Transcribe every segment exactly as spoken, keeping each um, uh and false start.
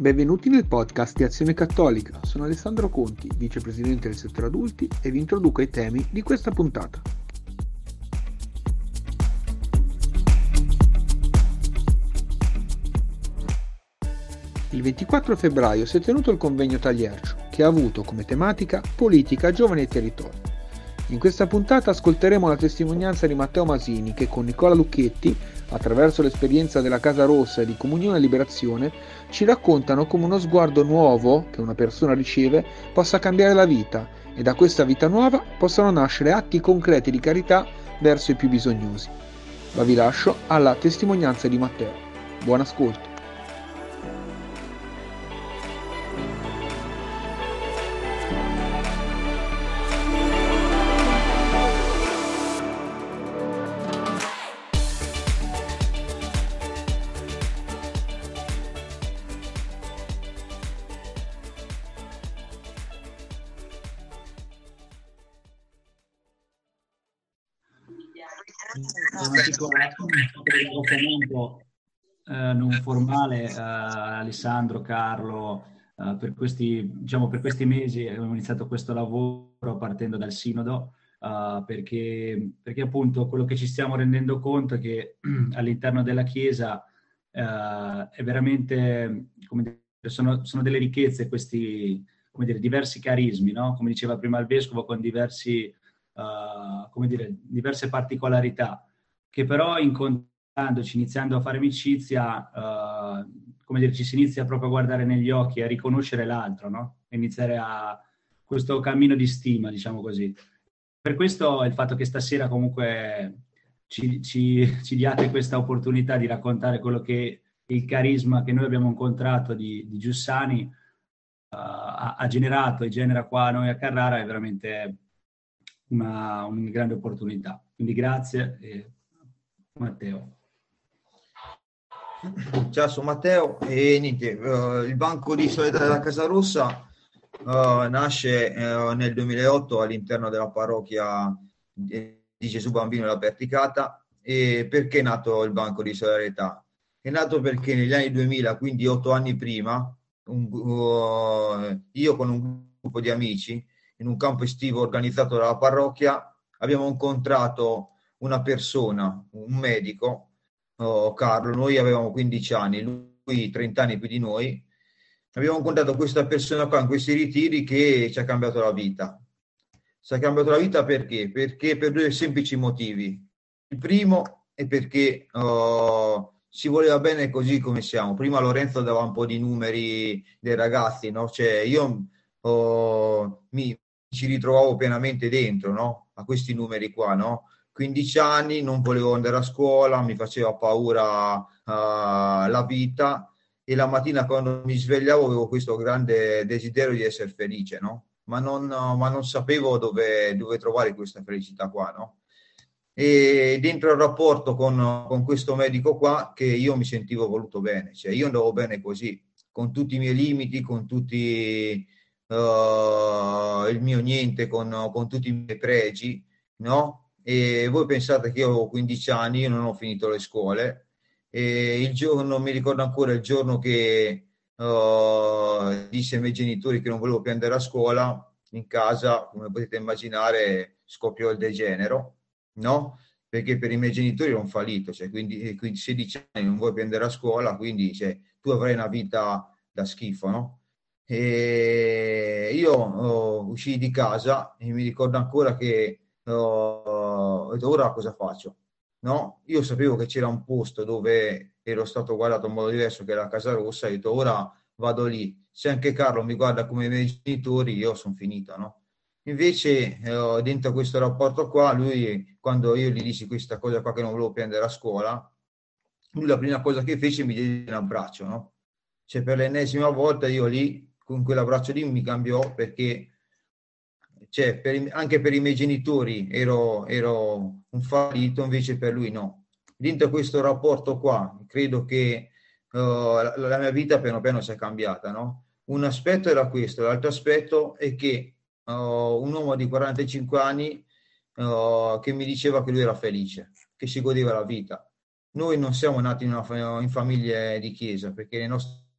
Benvenuti nel podcast di Azione Cattolica. Sono Alessandro Conti, vicepresidente del settore adulti, e vi introduco ai temi di questa puntata. Il ventiquattro febbraio si è tenuto il convegno Tagliercio, che ha avuto come tematica politica, giovani e territorio. In questa puntata ascolteremo la testimonianza di Matteo Masini che con Nicola Lucchetti, attraverso l'esperienza della Casa Rossa e di Comunione e Liberazione, ci raccontano come uno sguardo nuovo che una persona riceve possa cambiare la vita e da questa vita nuova possano nascere atti concreti di carità verso i più bisognosi. Ma vi lascio alla testimonianza di Matteo. Buon ascolto. Un piccolo commento eh, non formale, eh, Alessandro, Carlo, eh, per questi, diciamo, per questi mesi abbiamo iniziato questo lavoro partendo dal Sinodo, eh, perché, perché appunto quello che ci stiamo rendendo conto è che all'interno della Chiesa eh, è veramente, come dire, sono, sono delle ricchezze questi, come dire, diversi carismi, no? Come diceva prima il Vescovo, con diversi Uh, come dire, diverse particolarità, che però incontrandoci, iniziando a fare amicizia, uh, come dire, ci si inizia proprio a guardare negli occhi, a riconoscere l'altro, no? E iniziare a questo cammino di stima, diciamo così. Per questo il fatto che stasera comunque ci, ci, ci diate questa opportunità di raccontare quello che il carisma che noi abbiamo incontrato di, di Giussani uh, ha, ha generato e genera qua a noi a Carrara è veramente Una, una grande opportunità. Quindi grazie e Matteo. Ciao, sono Matteo e niente, uh, il Banco di Solidarietà della Casa Rossa uh, nasce uh, nel duemilaotto all'interno della parrocchia di Gesù Bambino della Perticata. E perché è nato il Banco di Solidarietà? È nato perché negli anni duemila, quindi otto anni prima, un, uh, io con un gruppo di amici in un campo estivo organizzato dalla parrocchia abbiamo incontrato una persona, un medico, oh, Carlo, noi avevamo quindici anni, lui trenta anni più di noi. Abbiamo incontrato questa persona qua in questi ritiri che ci ha cambiato la vita. Ci ha cambiato la vita perché? Perché per due semplici motivi. Il primo è perché oh, si voleva bene così come siamo. Prima Lorenzo dava un po' di numeri dei ragazzi, no? Cioè io oh, mi ci ritrovavo pienamente dentro, no? A questi numeri qua, no? quindici anni, non volevo andare a scuola, mi faceva paura uh, la vita, e la mattina quando mi svegliavo avevo questo grande desiderio di essere felice, no? Ma non, ma non sapevo dove, dove trovare questa felicità qua, no? E dentro il rapporto con, con questo medico qua, che io mi sentivo voluto bene, cioè io andavo bene così, con tutti i miei limiti, con tutti Uh, il mio niente, con, con tutti i miei pregi, no? E voi pensate che io avevo quindici anni, io non ho finito le scuole, e il giorno, mi ricordo ancora il giorno che uh, disse ai miei genitori che non volevo più andare a scuola, in casa, come potete immaginare, scoppiò il degenero, no? Perché per i miei genitori ero un fallito, cioè quindi, quindi sedici anni non vuoi più andare a scuola, quindi cioè, tu avrai una vita da schifo, no? E io oh, uscii di casa e mi ricordo ancora che oh, ora cosa faccio? No? Io sapevo che c'era un posto dove ero stato guardato in modo diverso, che era la Casa Rossa, e ho detto ora vado lì. Se anche Carlo mi guarda come i miei genitori, io sono finito, no? Invece eh, dentro questo rapporto qua, lui, quando io gli dissi questa cosa qua che non volevo prendere a scuola, lui la prima cosa che fece mi diede un abbraccio, no? Cioè per l'ennesima volta io lì con quell'abbraccio lì mi cambiò, perché cioè, per, anche per i miei genitori ero, ero un fallito, invece per lui no. Dentro questo rapporto qua credo che uh, la, la mia vita piano piano si è cambiata, no? Un aspetto era questo, l'altro aspetto è che uh, un uomo di quarantacinque anni uh, che mi diceva che lui era felice, che si godeva la vita. Noi non siamo nati in, una, in famiglie di chiesa, perché le nostre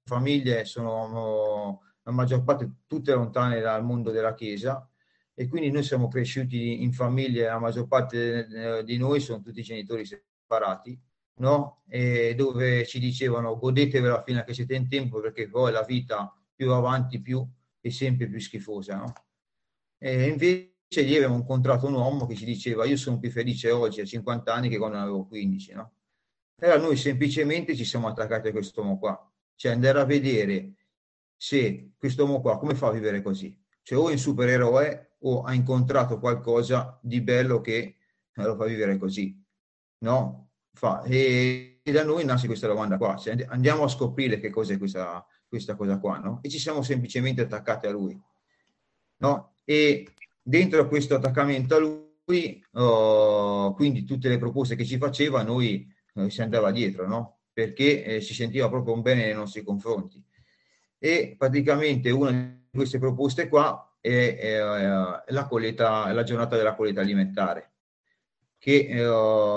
famiglie sono la maggior parte tutte lontane dal mondo della Chiesa, e quindi noi siamo cresciuti in famiglie, la maggior parte di noi sono tutti genitori separati, no? E dove ci dicevano godetevela fino a che siete in tempo, perché poi la vita più avanti più è sempre più schifosa, no? E invece lì abbiamo incontrato un uomo che ci diceva io sono più felice oggi a cinquanta anni che quando ne avevo quindici, no? E allora noi semplicemente ci siamo attaccati a quest'uomo qua, cioè andare a vedere se quest'uomo qua come fa a vivere così, cioè o è un supereroe o ha incontrato qualcosa di bello che lo fa vivere così, no? Fa. E, e da noi nasce questa domanda qua, cioè andiamo a scoprire che cos'è questa, questa cosa qua, no? E ci siamo semplicemente attaccati a lui, no? E dentro a questo attaccamento a lui, oh, quindi tutte le proposte che ci faceva noi eh, si andava dietro, no? Perché eh, si sentiva proprio un bene nei nostri confronti. E praticamente una di queste proposte qua è, è, è la colletta, la giornata della colletta alimentare, che eh,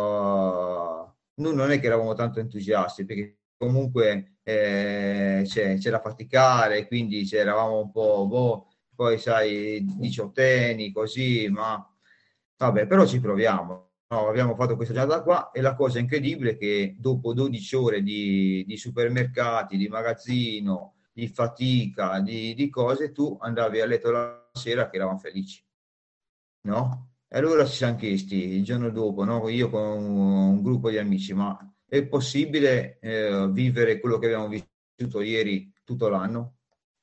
noi non è che eravamo tanto entusiasti, perché comunque eh, c'è, c'è da faticare, quindi eravamo un po', boh, poi sai, diciottenni, così, ma vabbè, però ci proviamo. No, abbiamo fatto questa giornata qua e la cosa incredibile è che dopo dodici ore di, di supermercati, di magazzino, di fatica, di, di cose, tu andavi a letto la sera che eravamo felici, no? E allora ci siamo chiesti il giorno dopo, no? Io con un, un gruppo di amici, ma è possibile eh, vivere quello che abbiamo vissuto ieri tutto l'anno?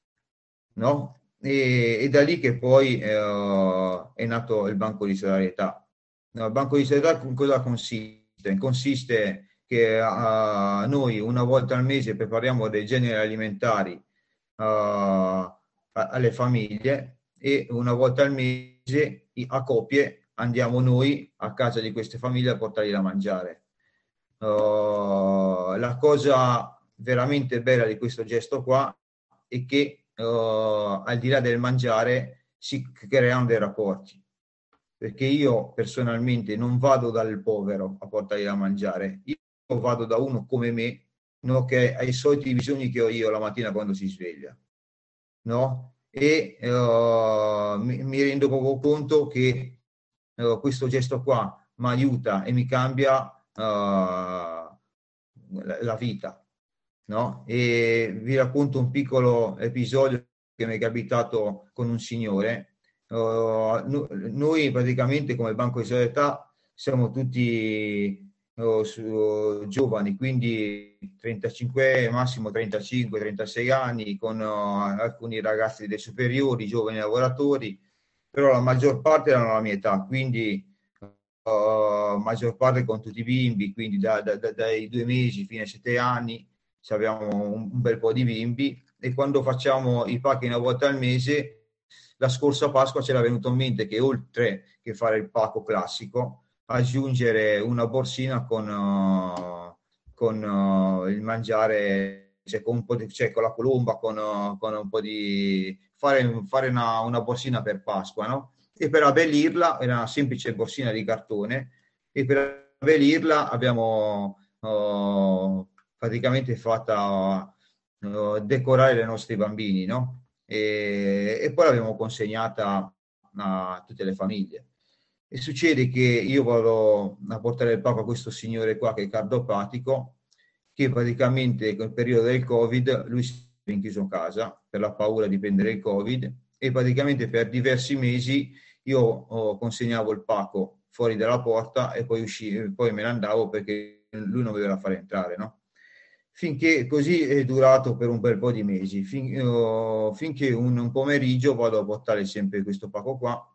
No? E, e da lì che poi eh, è nato il Banco di Solidarietà. No, il Banco di Solidarietà in cosa consiste? Consiste che uh, noi una volta al mese prepariamo dei generi alimentari uh, alle famiglie, e una volta al mese a coppie andiamo noi a casa di queste famiglie a portargli da mangiare. Uh, la cosa veramente bella di questo gesto qua è che uh, al di là del mangiare si creano dei rapporti, perché io personalmente non vado dal povero a portargli da mangiare, io vado da uno come me, no, che ha i soliti bisogni che ho io la mattina quando si sveglia, no? E uh, mi, mi rendo proprio conto che uh, questo gesto qua mi aiuta e mi cambia uh, la, la vita, no? E vi racconto un piccolo episodio che mi è capitato con un signore. Uh, no, noi praticamente come Banco di Solidarietà siamo tutti uh, su, uh, giovani, quindi trentacinque, massimo trentacinque trentasei anni, con uh, alcuni ragazzi delle superiori, giovani lavoratori, però la maggior parte erano la mia età, quindi uh, maggior parte con tutti i bimbi, quindi da, da, da, dai due mesi fino ai sette anni abbiamo un, un bel po' di bimbi, e quando facciamo i pacchi una volta al mese, la scorsa Pasqua c'era venuto in mente che oltre che fare il pacco classico, aggiungere una borsina con, uh, con uh, il mangiare, cioè con, un po di, cioè con la colomba, con, uh, con un po' di... fare, fare una, una borsina per Pasqua, no? E per abbellirla, era una semplice borsina di cartone, e per abbellirla abbiamo uh, praticamente fatta uh, decorare le nostre bambini, no? E, e poi l'abbiamo consegnata a tutte le famiglie. E succede che io vado a portare il pacco a questo signore qua che è cardiopatico, che praticamente nel periodo del Covid lui si è rinchiuso in casa per la paura di prendere il Covid, e praticamente per diversi mesi io oh, consegnavo il pacco fuori dalla porta e poi, usci, poi me ne andavo perché lui non voleva fare entrare, no? Finché così è durato per un bel po' di mesi, fin, uh, finché un, un pomeriggio vado a portare sempre questo pacco qua,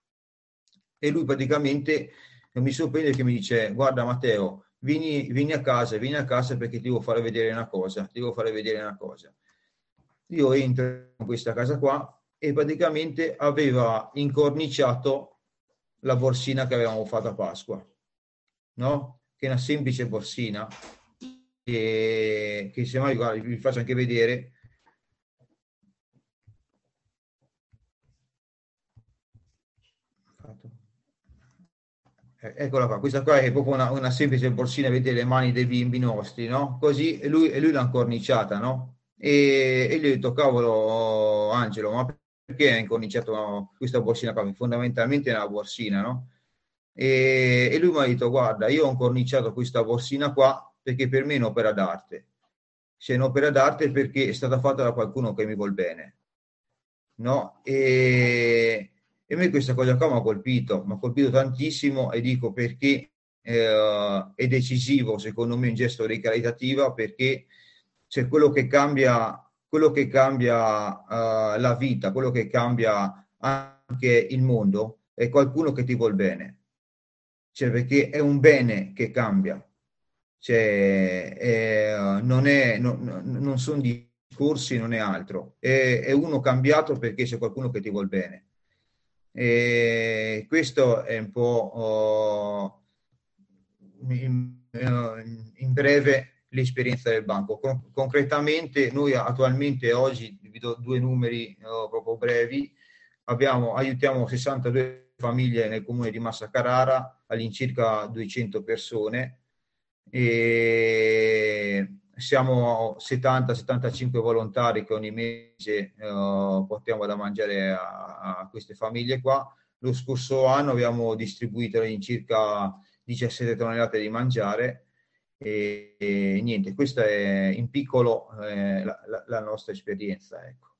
e lui praticamente mi sorprende che mi dice: guarda Matteo, vieni, vieni a casa, vieni a casa perché ti devo fare vedere una cosa, ti devo fare vedere una cosa. Io entro in questa casa qua e praticamente aveva incorniciato la borsina che avevamo fatto a Pasqua, no? Che è una semplice borsina, che, che se mai, guarda, vi faccio anche vedere. Eccola qua, questa qua è proprio una, una semplice borsina, vedete le mani dei bimbi nostri, no? Così, e lui, e lui l'ha incorniciata, no? e, e gli ho detto, cavolo Angelo, ma perché hai incorniciato questa borsina qua? Fondamentalmente è una borsina, no? E, e lui mi ha detto, guarda, io ho incorniciato questa borsina qua perché per me è un'opera d'arte. Se è un'opera d'arte perché è stata fatta da qualcuno che mi vuol bene, no? E, e a me questa cosa qua mi ha colpito, mi ha colpito tantissimo, e dico perché eh, è decisivo, secondo me, un gesto di caritativa, perché c'è quello che cambia, quello che cambia uh, la vita, quello che cambia anche il mondo, è qualcuno che ti vuol bene, cioè perché è un bene che cambia, cioè è, non, è, non, non sono discorsi, non è altro, è, è uno cambiato perché c'è qualcuno che ti vuol bene. E questo è un po' oh, in, in breve l'esperienza del banco. Con, concretamente noi attualmente oggi, vi do due numeri oh, proprio brevi, abbiamo, aiutiamo sessantadue famiglie nel comune di Massa Carrara, all'incirca duecento persone, e siamo settanta settantacinque volontari che ogni mese eh, portiamo da mangiare a, a queste famiglie qua. Lo scorso anno abbiamo distribuito all'incirca diciassette tonnellate di mangiare, e, e niente, questa è in piccolo eh, la, la, la nostra esperienza, ecco.